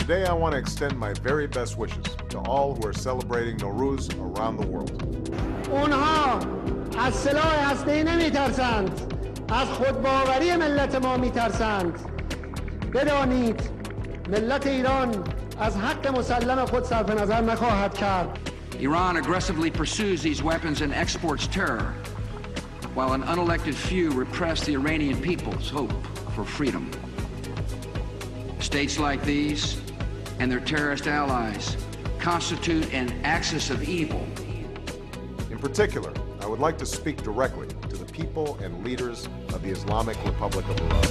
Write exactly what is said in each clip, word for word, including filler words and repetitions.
Today I want to extend my very best wishes to all who are celebrating Nowruz around the world. اونها از سلاح هسته‌ای نمی‌ترسند، از خودباوری ملت ما می‌ترسند. بدانید ملت ایران از حق مسلم خود صرف نظر نخواهد کرد. Iran aggressively pursues these weapons and exports terror, while an unelected few repress the Iranian people's hope for freedom. States like these and their terrorist allies constitute an axis of evil. In particular, I would like to speak directly to the people and leaders of the Islamic Republic of Iran.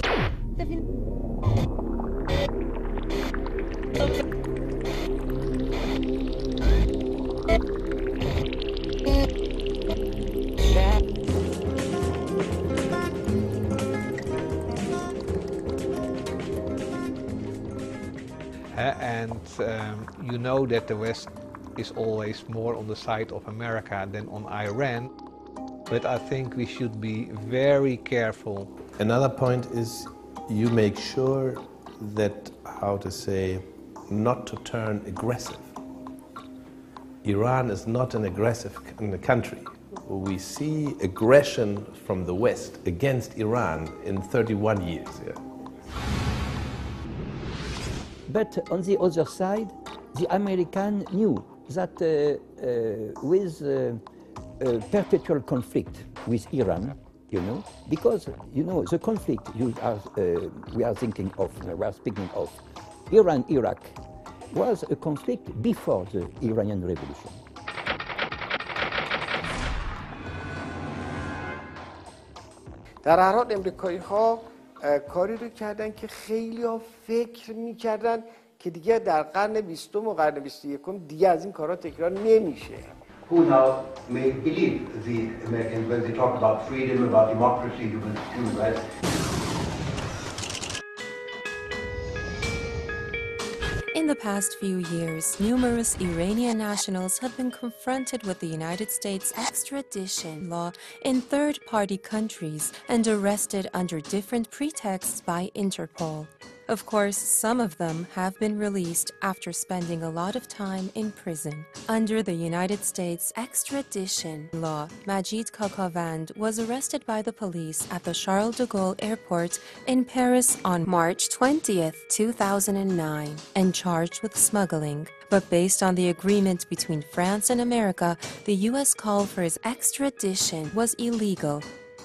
And um, you know that the West is always more on the side of America than on Iran, but I think we should be very careful. Another point is you make sure that, how to say, not to turn aggressive. Iran is not an aggressive country. We see aggression from the West against Iran in thirty-one years. Yeah. But on the other side, the American knew that uh, uh, with uh, uh, perpetual conflict with Iran, you know, because, you know, the conflict you are, uh, we are thinking of, we are speaking of, Iran-Iraq, was a conflict before the Iranian Revolution. در هر حال امریکایی‌ها کاری رو کردن که خیلی‌ها فکر می‌کردن که دیگه در قرن بیستم و قرن بیست و یکم دیگه از این کارا تکرار نمیشه. Who now may believe the Americans when they talk about freedom, about democracy, human, human rights. In the past few years, numerous Iranian nationals have been confronted with the United States extradition law in third-party countries and arrested under different pretexts by Interpol. Of course, some of them have been released after spending a lot of time in prison. Under the United States extradition law, Majid Kakavand was arrested by the police at the Charles de Gaulle Airport in Paris on March twentieth, two thousand nine, and charged with smuggling. But based on the agreement between France and America, the U S call for his extradition was illegal.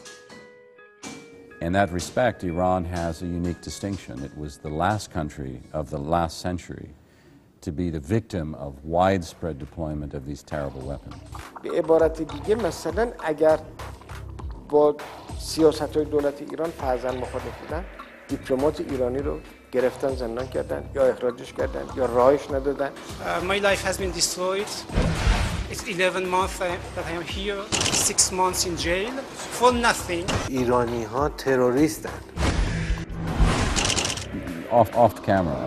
In that respect, Iran has a unique distinction. It was the last country of the last century to be the victim of widespread deployment of these terrible weapons. به عبارت دیگه مثلا اگر با سیاست‌های دولت ایران فرضاً مخالف بودن، دیپلمات ایرانی رو گرفتن، زندان کردن یا اخراجش کردن یا راهش ندادن. Uh, my life has been destroyed. It's eleven months that I am here, six months in jail for nothing. ایرانی ها تروریستن. Off, off the camera.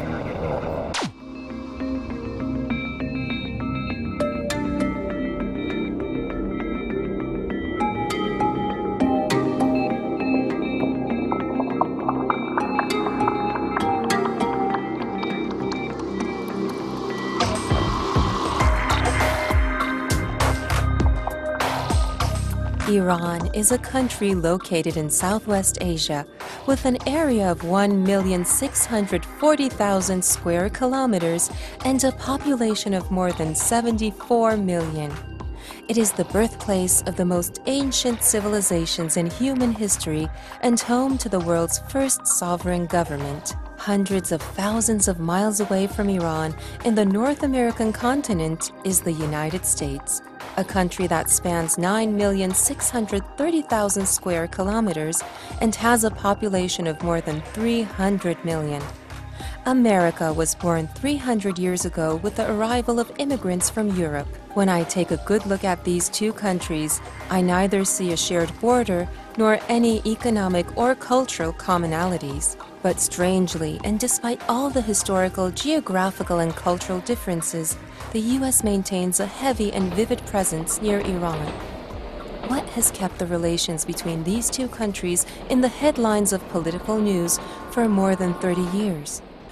Iran is a country located in Southwest Asia with an area of one million six hundred forty thousand square kilometers and a population of more than seventy-four million. It is the birthplace of the most ancient civilizations in human history and home to the world's first sovereign government. Hundreds of thousands of miles away from Iran, in the North American continent, is the United States, a country that spans nine million six hundred thirty thousand square kilometers and has a population of more than three hundred million. America was born three hundred years ago with the arrival of immigrants from Europe. When I take a good look at these two countries, I neither see a shared border nor any economic or cultural commonalities. But strangely, and despite all the historical, geographical, and cultural differences, the U S maintains a heavy and vivid presence near Iran. What has kept the relations between these two countries in the headlines of political news for more than thirty years?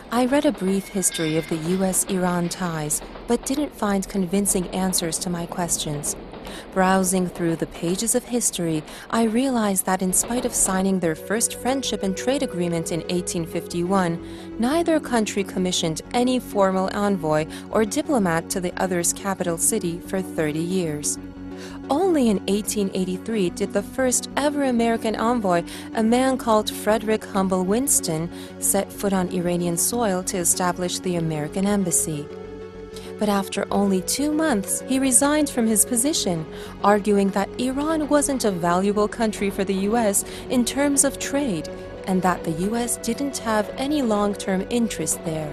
I read a brief history of the U S Iran ties, but didn't find convincing answers to my questions. Browsing through the pages of history, I realized that in spite of signing their first friendship and trade agreement in eighteen fifty-one, neither country commissioned any formal envoy or diplomat to the other's capital city for thirty years. Only in eighteen eighty-three did the first ever American envoy, a man called Frederick Humble Winston, set foot on Iranian soil to establish the American embassy. But after only two months, he resigned from his position, arguing that Iran wasn't a valuable country for the U S in terms of trade, and that the U S didn't have any long-term interest there.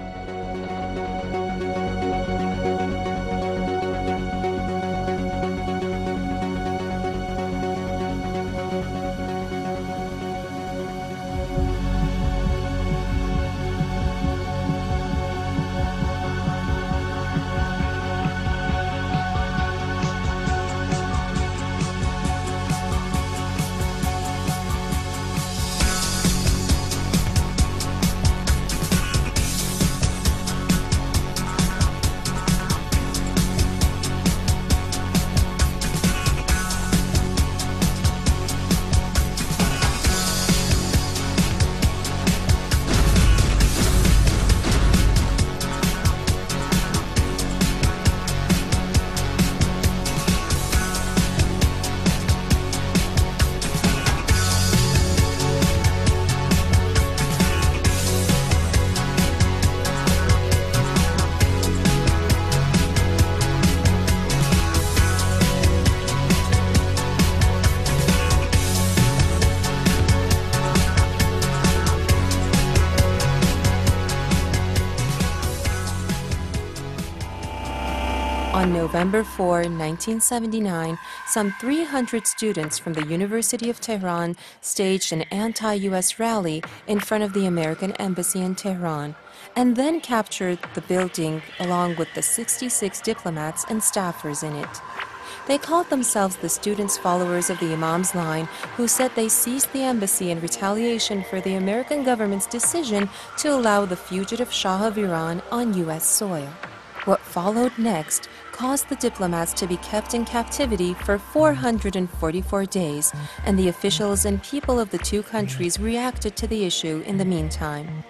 On November fourth, nineteen seventy-nine, some three hundred students from the University of Tehran staged an anti-U S rally in front of the American embassy in Tehran, and then captured the building along with the sixty-six diplomats and staffers in it. They called themselves the students' followers of the Imam's line, who said they seized the embassy in retaliation for the American government's decision to allow the fugitive Shah of Iran on U S soil. What followed next caused the diplomats to be kept in captivity for four hundred forty-four days, and the officials and people of the two countries reacted to the issue in the meantime.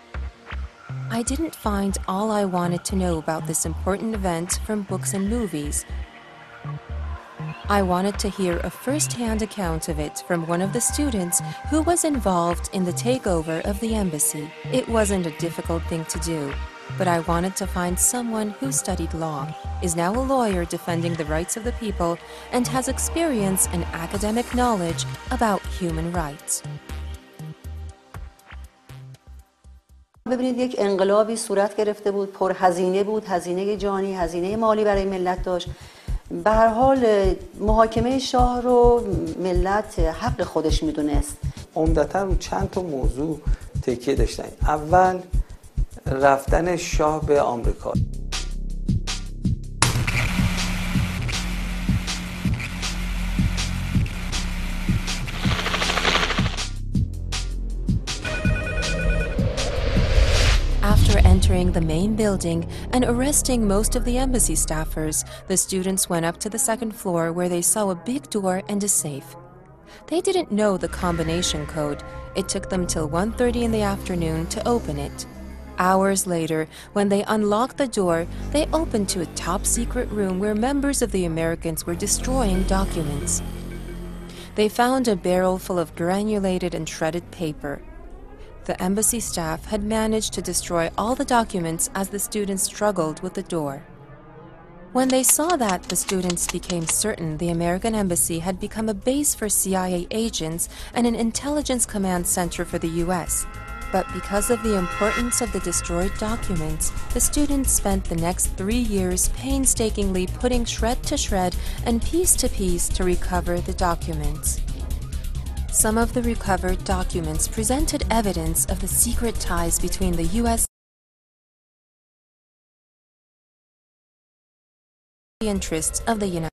I didn't find all I wanted to know about this important event from books and movies. I wanted to hear a first-hand account of it from one of the students who was involved in the takeover of the embassy. It wasn't a difficult thing to do, but I wanted to find someone who studied law, is now a lawyer defending the rights of the people, and has experience and academic knowledge about human rights. ببینید یک انقلابی صورت گرفته بود، پر هزینه بود، هزینه جانی، هزینه مالی برای ملت داشت. به هر حال محاکمه شاه رو ملت حق خودش میدونست. عمدتاً رو چند تا موضوع تکیه داشتن. اول رفتن شاه به آمریکا. After entering the main building and arresting most of the embassy staffers, the students went up to the second floor where they saw a big door and a safe. They didn't know the combination code. It took them till one thirty in the afternoon to open it. Hours later, when they unlocked the door, they opened to a top-secret room where members of the Americans were destroying documents. They found a barrel full of granulated and shredded paper. The embassy staff had managed to destroy all the documents as the students struggled with the door. When they saw that, the students became certain the American embassy had become a base for C I A agents and an intelligence command center for the U S. But because of the importance of the destroyed documents, the students spent the next three years painstakingly putting shred to shred and piece to piece to recover the documents. Some of the recovered documents presented evidence of the secret ties between the U S and the interests of the United States.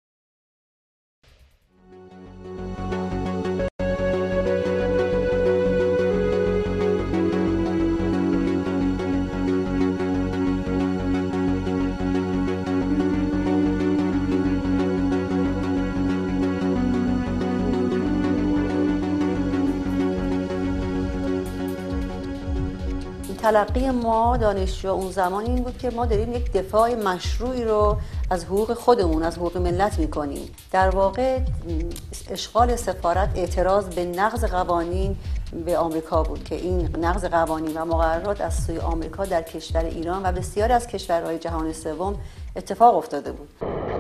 تلقی ما دانشجو اون زمان این بود که ما داریم یک دفاع مشروعی رو از حقوق خودمون، از حقوق ملت میکنیم. در واقع اشغال سفارت اعتراض به نقض قوانین به آمریکا بود که این نقض قوانین و مقررات از سوی آمریکا در کشور ایران و بسیاری از کشورهای جهان سوم اتفاق افتاده بود.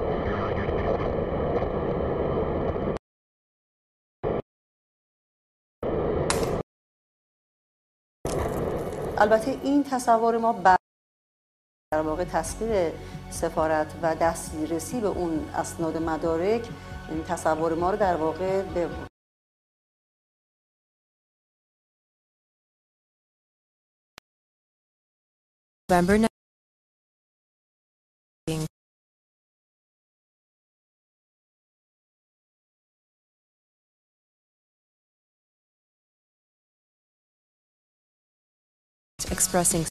البته این تصور ما بر در واقع تسخیر سفارت و دسترسی به اون اسناد مدارک، این تصور ما رو در واقع به November expressing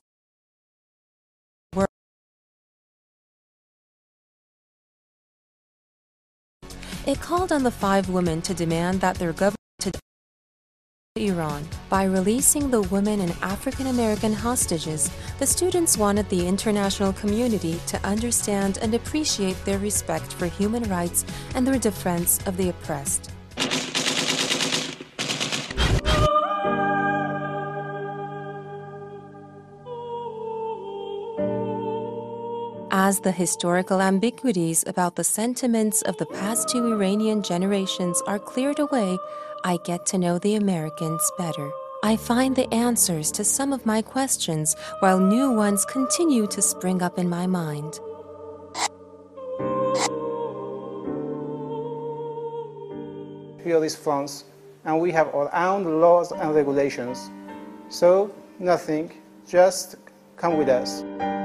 it called on the five women to demand that their government to Iran. By releasing the women and African American hostages, the students wanted the international community to understand and appreciate their respect for human rights and their defense of the oppressed. As the historical ambiguities about the sentiments of the past two Iranian generations are cleared away, I get to know the Americans better. I find the answers to some of my questions while new ones continue to spring up in my mind. Here is France, and we have our own laws and regulations. So, nothing, just come with us.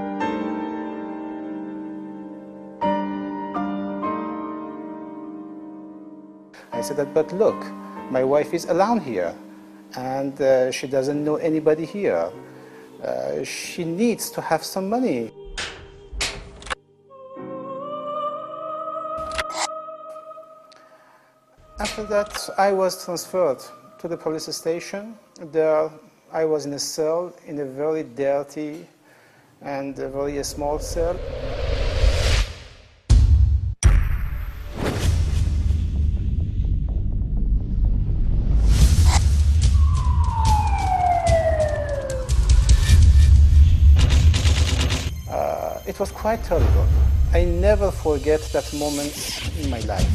I said that, but look, my wife is alone here, and uh, she doesn't know anybody here. Uh, she needs to have some money. After that, I was transferred to the police station. There, I was in a cell, in a very dirty and a very small cell. It was quite terrible. I never forget that moment in my life.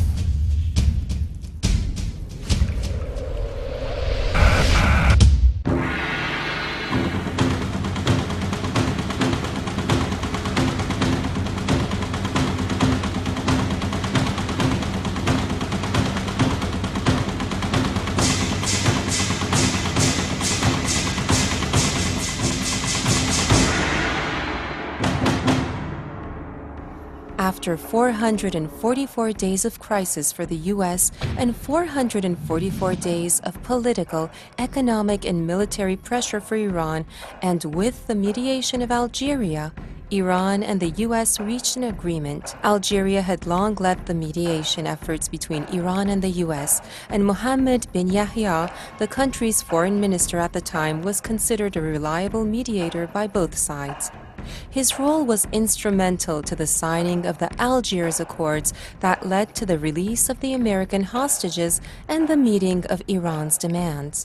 After four hundred forty-four days of crisis for the U S and four hundred forty-four days of political, economic, and military pressure for Iran, and with the mediation of Algeria, Iran and the U S reached an agreement. Algeria had long led the mediation efforts between Iran and the U S, and Mohammed bin Yahya, the country's foreign minister at the time, was considered a reliable mediator by both sides. His role was instrumental to the signing of the Algiers Accords that led to the release of the American hostages and the meeting of Iran's demands.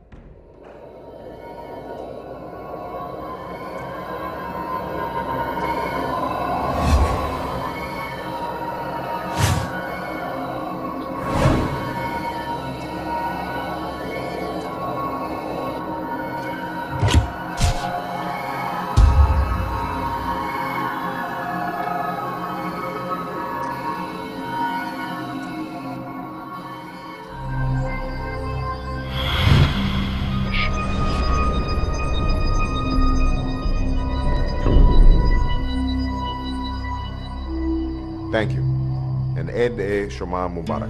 Thank you, and Eid Shema Mubarak.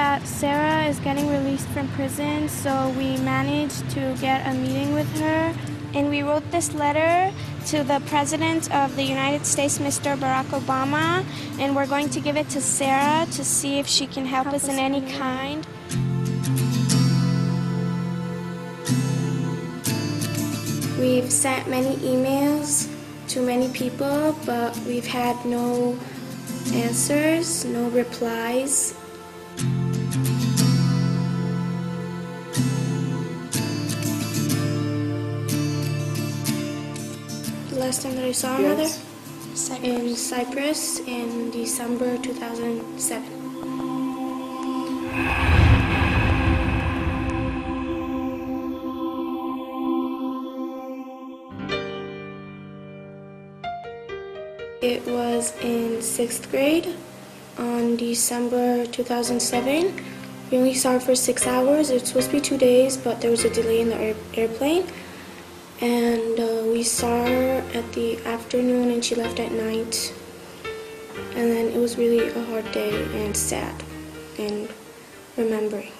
that Sarah is getting released from prison, so we managed to get a meeting with her. And we wrote this letter to the President of the United States, Mister Barack Obama, and we're going to give it to Sarah to see if she can help, help us, us in any kind. We've sent many emails to many people, but we've had no answers, no replies. The last time that I saw her yes. mother in Cyprus in December two thousand seven. It was in sixth grade on December two thousand seven. We only saw her for six hours. It was supposed to be two days, but there was a delay in the air airplane. And uh, we saw her at the afternoon and she left at night. And then it was really a hard day and sad and remembering.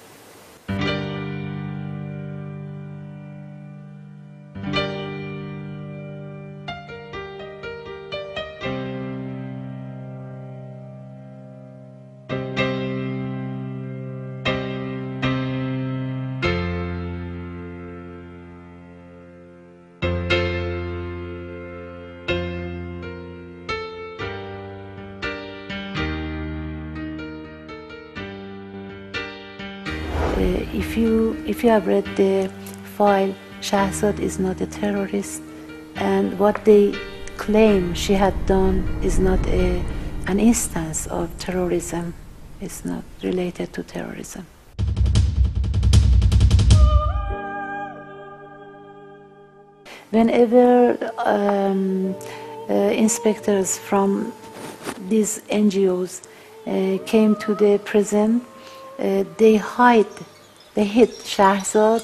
If you, if you have read the file, Shahzad is not a terrorist, and what they claim she had done is not a, an instance of terrorism. It's not related to terrorism. Whenever um, uh, inspectors from these N G Os uh, came to the prison, uh, they hide They hit Shahzad.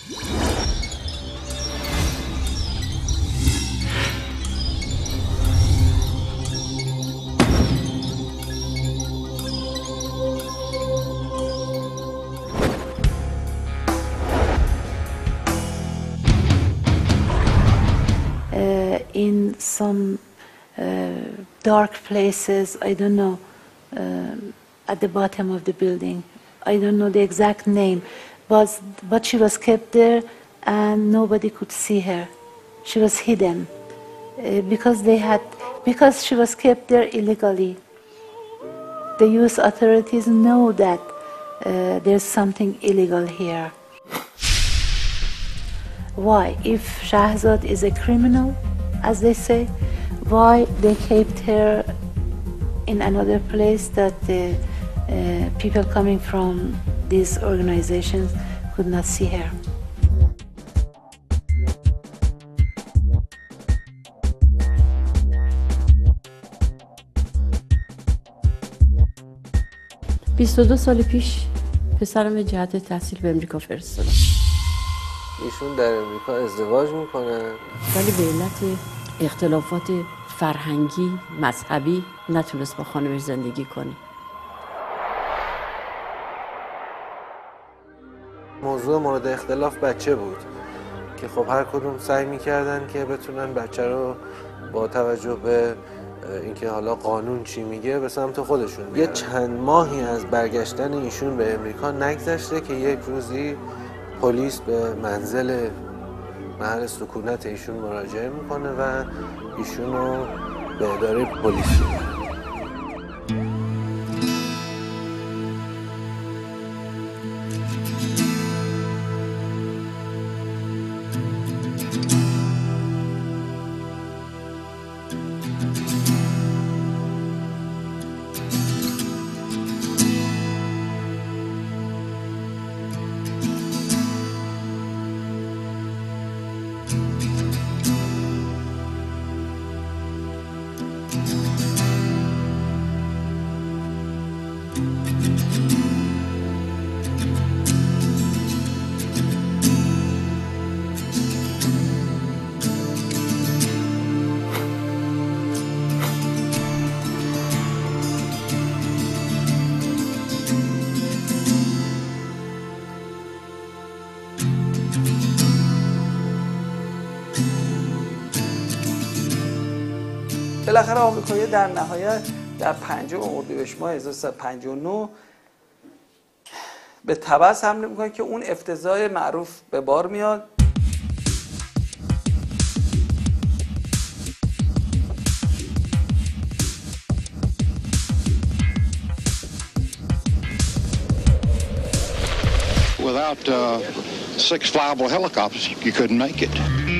Uh, in some uh, dark places, I don't know, uh, at the bottom of the building. I don't know the exact name, but, but she was kept there and nobody could see her. She was hidden uh, because they had, because she was kept there illegally. The U S authorities know that uh, there's something illegal here. Why? If Shahzad is a criminal, as they say, why they kept her in another place that the Uh, people coming from these organizations could not see her. بیست و دو سال پیش پسرم به جهت تحصیل به امریکا فرستادم. ایشون در امریکا ازدواج میکنن ولی به علت اختلافات فرهنگی، مذهبی نتونست با خانمش زندگی کنه. موضوع مورد اختلاف بچه بود که خب هر کدوم سعی میکردن که بتونن بچه رو با توجه به اینکه حالا قانون چی میگه به سمت خودشون بیارن. یه چند ماهی از برگشتن ایشون به امریکا نگذشته که یک روزی پلیس به منزل محل سکونت ایشون مراجعه میکنه و ایشون رو به اداره پلیس میبره. بالاخره آمریکایی‌ها در نهایت در پنجم اردیبهشت ماه هزار و سیصد و پنجاه و نه به طبس حمله میکنن که اون افتضاح معروف به بار میاد. Without uh, six flyable helicopters, you couldn't make it.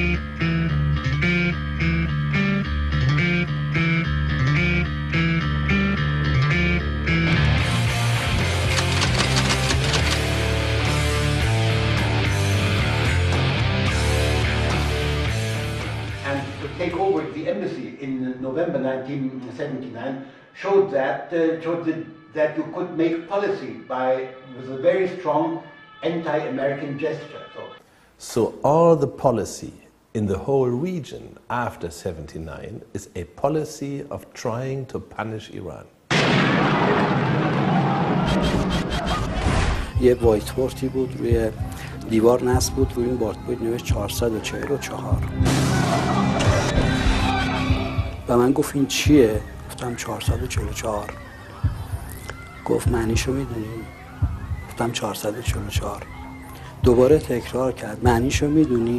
And to take over the embassy in November nineteen seventy-nine showed that uh, showed that, that you could make policy by with a very strong anti-American gesture. So, so all the policy in the whole region after seventy-nine is a policy of trying to punish Iran. یه وایت بورتی بود روی دیوار نصب بود، روی این بورد نوشت چهارصد و چهل و چهار و من گفت این چیه؟ گفتم چهارصد و چهل و چهار. گفت معنیشو میدونی؟ گفتم چهارصد و چهل و چهار. دوباره تکرار کرد معنیشو میدونی؟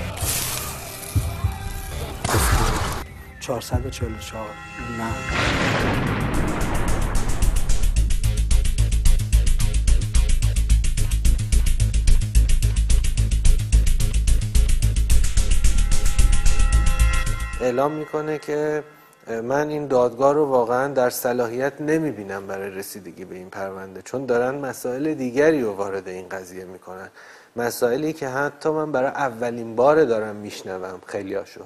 گفتم چهارصد و چهل و چهار. نه. اعلام میکنه که من این دادگاه رو واقعا در صلاحیت نمیبینم برای رسیدگی به این پرونده، چون دارن مسائل دیگری رو وارد این قضیه میکنن، مسائلی که حتی من برای اولین بار دارم میشنوم خیلیاشو.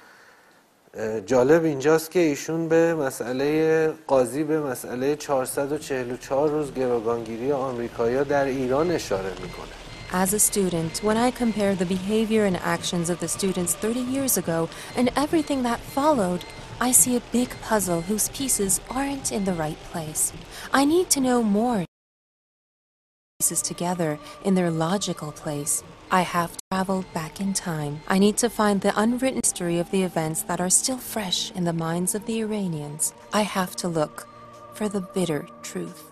جالب اینجاست که ایشون به مسئله قاضی به مسئله چهارصد و چهل و چهار روز گروگانگیری آمریکایی‌ها در ایران اشاره میکنه. As a student, when I compare the behavior and actions of the students thirty years ago and everything that followed, I see a big puzzle whose pieces aren't in the right place. I need to know more pieces together in their logical place. I have to travel back in time. I need to find the unwritten history of the events that are still fresh in the minds of the Iranians. I have to look for the bitter truth.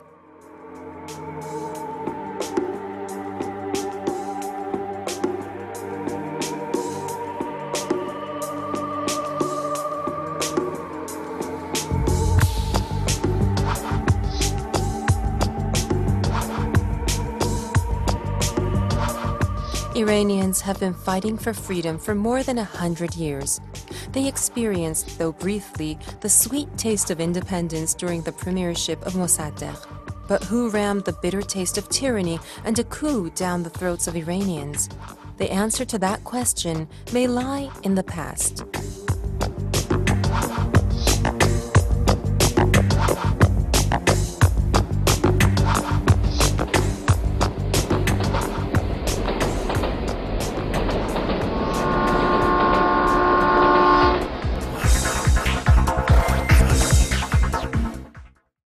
Iranians have been fighting for freedom for more than a hundred years. They experienced, though briefly, the sweet taste of independence during the premiership of Mossadegh. But who rammed the bitter taste of tyranny and a coup down the throats of Iranians? The answer to that question may lie in the past.